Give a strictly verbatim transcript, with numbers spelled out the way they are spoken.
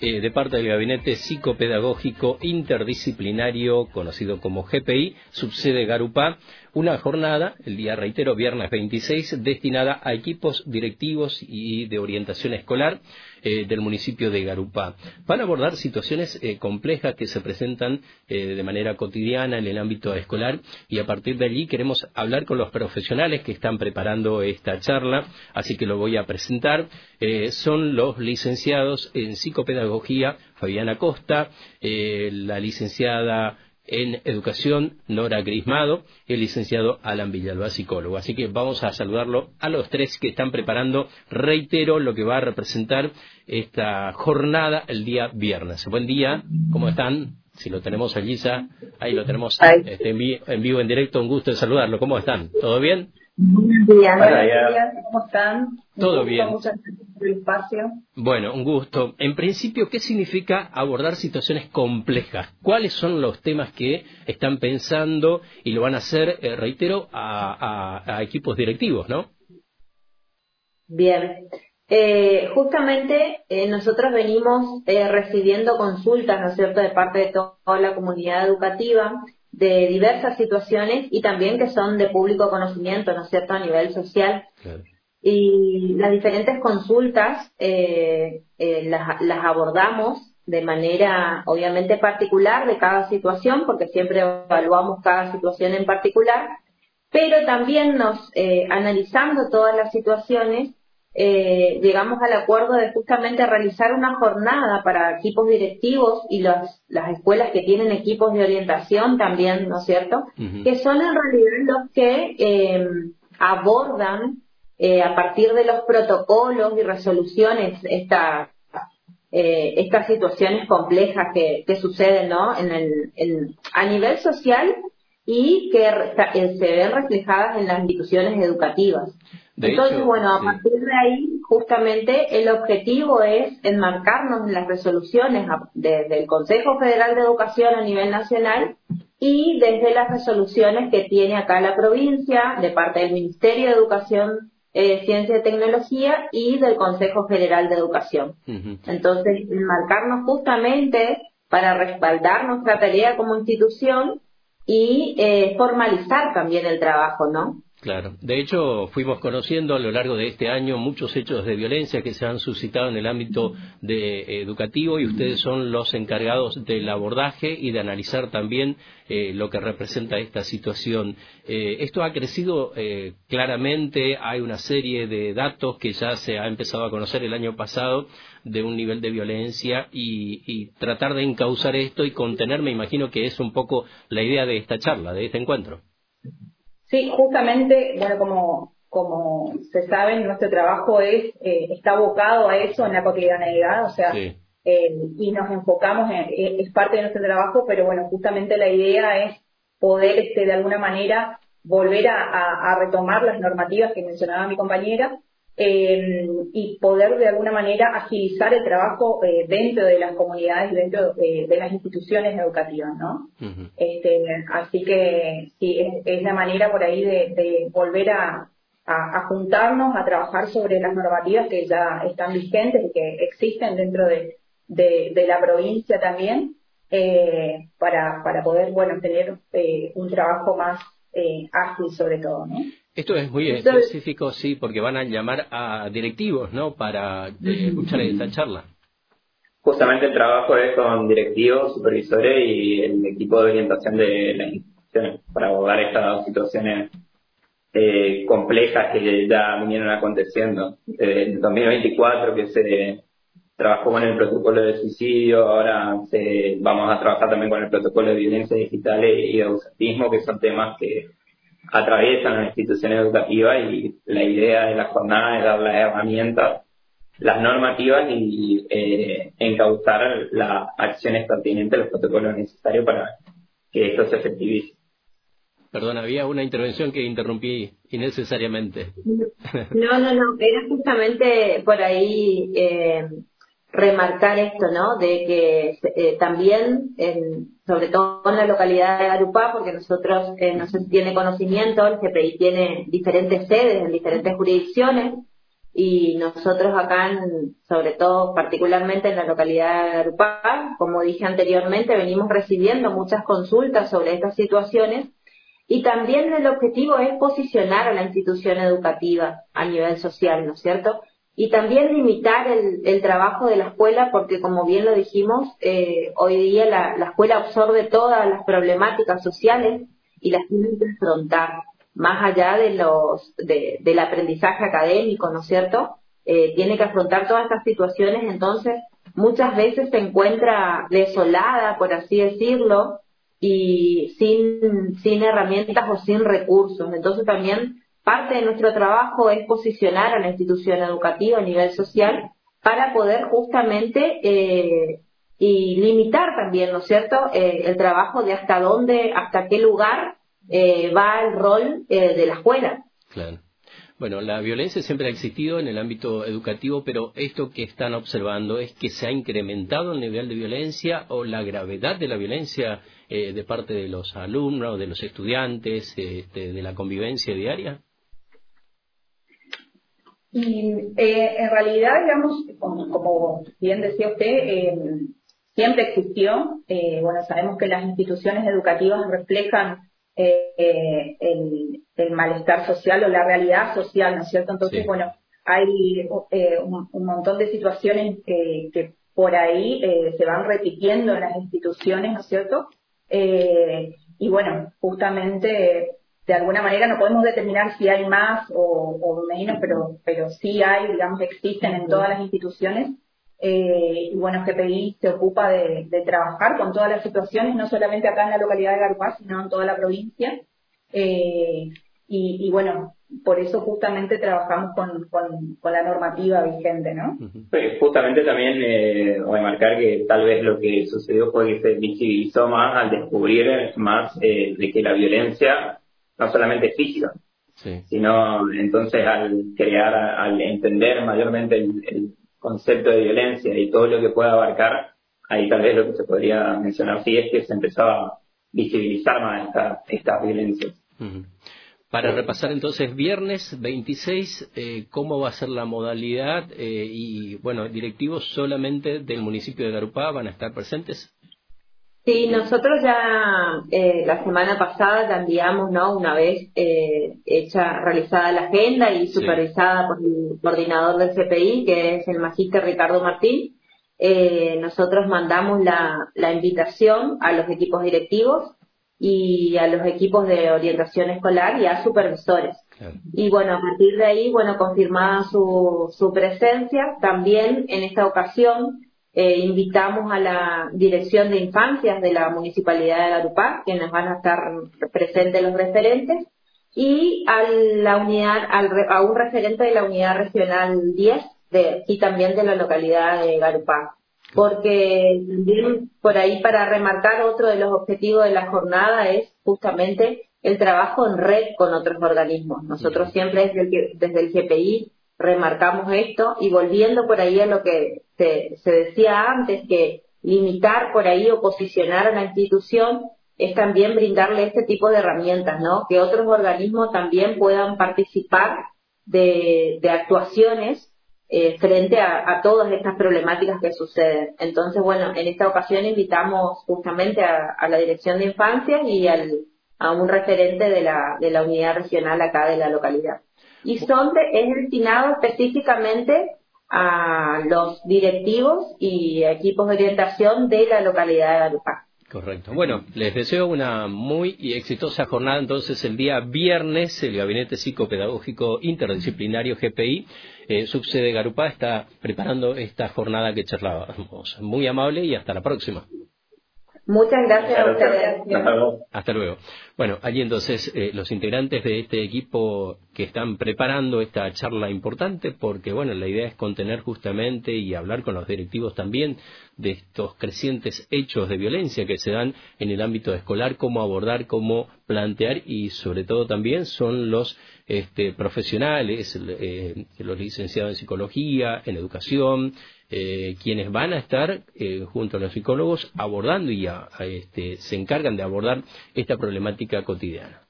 eh, de parte del Gabinete Psicopedagógico Interdisciplinario, conocido como G P I, subsede Garupá, una jornada, el día, reitero, viernes veintiséis, destinada a equipos directivos y de orientación escolar eh, del municipio de Garupá. Van a abordar situaciones eh, complejas que se presentan eh, de manera cotidiana en el ámbito escolar, y a partir de allí queremos hablar con los profesionales que están preparando esta charla, así que lo voy a presentar. Eh, son los licenciados en psicopedagogía Fabiana Costa, eh, la licenciada en Educación, Nora Grismado, y el licenciado Alan Villalba, psicólogo. Así que vamos a saludarlo a los tres que están preparando, reitero, lo que va a representar esta jornada el día viernes. Buen día, ¿cómo están? Si lo tenemos allí ya, ahí lo tenemos este, en, vi en vivo, en directo, un gusto de saludarlo. ¿Cómo están? ¿Todo bien? Buenos días, buenos días, ¿cómo están? Todo bien. Muchas gracias por el espacio. Bueno, un gusto. En principio, ¿qué significa abordar situaciones complejas? ¿Cuáles son los temas que están pensando y lo van a hacer, eh, reitero, a, a, a equipos directivos, ¿no? Bien. Eh, justamente eh, nosotros venimos eh, recibiendo consultas, ¿no es cierto?, de parte de toda la comunidad educativa, de diversas situaciones y también que son de público conocimiento, ¿no es cierto?, a nivel social. Claro. Y las diferentes consultas eh, eh, las, las abordamos de manera obviamente particular de cada situación, porque siempre evaluamos cada situación en particular, pero también nos, eh, analizando todas las situaciones, Eh, llegamos al acuerdo de justamente realizar una jornada para equipos directivos y los, las escuelas que tienen equipos de orientación también, ¿no es cierto?, uh-huh. que son en realidad los que eh, abordan eh, a partir de los protocolos y resoluciones esta, eh, estas situaciones complejas que, que suceden, ¿no?, en el, en, a nivel social y que eh, se ven reflejadas en las instituciones educativas. De Entonces, hecho, bueno, a sí. partir de ahí, justamente, el objetivo es enmarcarnos en las resoluciones desde el Consejo Federal de Educación a nivel nacional y desde las resoluciones que tiene acá la provincia, de parte del Ministerio de Educación, eh, Ciencia y Tecnología y del Consejo Federal de Educación. Uh-huh. Entonces, enmarcarnos justamente para respaldar nuestra tarea como institución y eh, formalizar también el trabajo, ¿no? Claro. De hecho, fuimos conociendo a lo largo de este año muchos hechos de violencia que se han suscitado en el ámbito de, eh, educativo, y ustedes son los encargados del abordaje y de analizar también eh, lo que representa esta situación. Eh, esto ha crecido eh, claramente, hay una serie de datos que ya se ha empezado a conocer el año pasado de un nivel de violencia y, y tratar de encauzar esto y contener, me imagino que es un poco la idea de esta charla, de este encuentro. Sí, justamente, bueno, como, como se sabe, nuestro trabajo es eh, está abocado a eso en la cotidianeidad, o sea, sí. eh, y nos enfocamos, en, es parte de nuestro trabajo, pero bueno, justamente la idea es poder, este, de alguna manera, volver a, a, a retomar las normativas que mencionaba mi compañera, eh, y poder de alguna manera agilizar el trabajo eh, dentro de las comunidades y dentro de, de las instituciones educativas, ¿no? Uh-huh. Este, así que sí, es, es la manera por ahí de, de volver a, a, a juntarnos, a trabajar sobre las normativas que ya están vigentes y que existen dentro de, de, de la provincia también, eh, para, para poder, bueno, tener eh, un trabajo más eh, ágil sobre todo, ¿no? Esto es muy específico, sí, porque van a llamar a directivos, ¿no?, para eh, escuchar esta charla. Justamente el trabajo es con directivos, supervisores y el equipo de orientación de las instituciones para abordar estas situaciones eh, complejas que ya vinieron aconteciendo. Desde el dos mil veinticuatro que se trabajó con el protocolo de suicidio, ahora se, vamos a trabajar también con el protocolo de violencia digital y de ausentismo, que son temas que atraviesan las instituciones educativas, y la idea de la jornada es dar las herramientas, las normativas y eh, encauzar las acciones pertinentes, los protocolos necesarios para que esto se efectivice. Perdón, había una intervención que interrumpí innecesariamente. No, no, no, era justamente por ahí eh, remarcar esto, ¿no?, de que eh, también, en, sobre todo en la localidad de Garupá, porque nosotros, eh, no se tiene conocimiento, el G P I tiene diferentes sedes en diferentes jurisdicciones, y nosotros acá, en, sobre todo particularmente en la localidad de Garupá, como dije anteriormente, venimos recibiendo muchas consultas sobre estas situaciones y también el objetivo es posicionar a la institución educativa a nivel social, ¿no es cierto? Y también limitar el, el trabajo de la escuela porque, como bien lo dijimos, eh, hoy día la, la escuela absorbe todas las problemáticas sociales y las tiene que afrontar, más allá de los de, del aprendizaje académico, ¿no es cierto? Eh, tiene que afrontar todas estas situaciones, entonces muchas veces se encuentra desolada, por así decirlo, y sin, sin herramientas o sin recursos. Entonces también parte de nuestro trabajo es posicionar a la institución educativa a nivel social para poder justamente eh, y limitar también, ¿no es cierto?, eh, el trabajo de hasta dónde, hasta qué lugar eh, va el rol eh, de la escuela. Claro. Bueno, la violencia siempre ha existido en el ámbito educativo, pero esto que están observando es que se ha incrementado el nivel de violencia o la gravedad de la violencia eh, de parte de los alumnos, de los estudiantes, eh, de, de la convivencia diaria. Y eh, en realidad, digamos, como, como bien decía usted, eh, siempre existió. Eh, bueno, sabemos que las instituciones educativas reflejan eh, eh, el, el malestar social o la realidad social, ¿no es cierto? Entonces, sí. bueno, hay eh, un, un montón de situaciones que, que por ahí eh, se van repitiendo en las instituciones, ¿no es cierto? Eh, y bueno, justamente, de alguna manera no podemos determinar si hay más o, o menos, pero, pero sí hay, digamos, existen en todas las instituciones. Eh, y bueno, G P I se ocupa de, de trabajar con todas las situaciones, no solamente acá en la localidad de Garupá, sino en toda la provincia. Eh, y, y bueno, por eso justamente trabajamos con, con, con la normativa vigente, ¿no? Pues justamente también eh, remarcar que tal vez lo que sucedió fue que se visibilizó más al descubrir más eh, de que la violencia no solamente es física, sí. sino entonces al crear, al entender mayormente el, el concepto de violencia y todo lo que pueda abarcar, ahí tal vez lo que se podría mencionar sí es que se empezaba a visibilizar más esta, estas violencias. Uh-huh. Para repasar entonces, viernes veintiséis, eh, ¿cómo va a ser la modalidad? Eh, y bueno, directivos solamente del municipio de Garupá van a estar presentes. Sí, nosotros ya eh, la semana pasada ya enviamos, ¿no?, una vez eh, hecha, realizada la agenda y supervisada sí. por el coordinador del C P I, que es el magíster Ricardo Martín. Eh, nosotros mandamos la, la invitación a los equipos directivos y a los equipos de orientación escolar y a supervisores. Claro. Y bueno, a partir de ahí, bueno, confirmada su, su presencia, también en esta ocasión eh, invitamos a la Dirección de Infancias de la Municipalidad de Garupá, que nos van a estar presentes los referentes, y a la unidad, al, a un referente de la unidad regional diez de, y también de la localidad de Garupá. Porque también por ahí, para remarcar, otro de los objetivos de la jornada es justamente el trabajo en red con otros organismos. Nosotros siempre desde el, desde el G P I remarcamos esto, y volviendo por ahí a lo que se, se decía antes, que limitar por ahí o posicionar a la institución es también brindarle este tipo de herramientas, ¿no? Que otros organismos también puedan participar de, de actuaciones Eh, frente a, a todas estas problemáticas que suceden. Entonces, bueno, en esta ocasión invitamos justamente a, a la Dirección de Infancia y al, a un referente de la, de la unidad regional acá de la localidad. Y son de, es destinado específicamente a los directivos y equipos de orientación de la localidad de Garupá. Correcto. Bueno, les deseo una muy exitosa jornada. Entonces, el día viernes, el Gabinete Psicopedagógico Interdisciplinario G P I, eh, subsede Garupá, está preparando esta jornada que charlábamos. Muy amable y hasta la próxima. Muchas gracias a ustedes. Hasta luego. Hasta luego. Bueno, allí entonces eh, los integrantes de este equipo que están preparando esta charla importante, porque bueno, la idea es contener justamente y hablar con los directivos también de estos crecientes hechos de violencia que se dan en el ámbito escolar, cómo abordar, cómo plantear, y sobre todo también son los este, profesionales, eh, los licenciados en psicología, en educación, Eh, quienes van a estar eh, junto a los psicólogos abordando y a, a este, se encargan de abordar esta problemática cotidiana.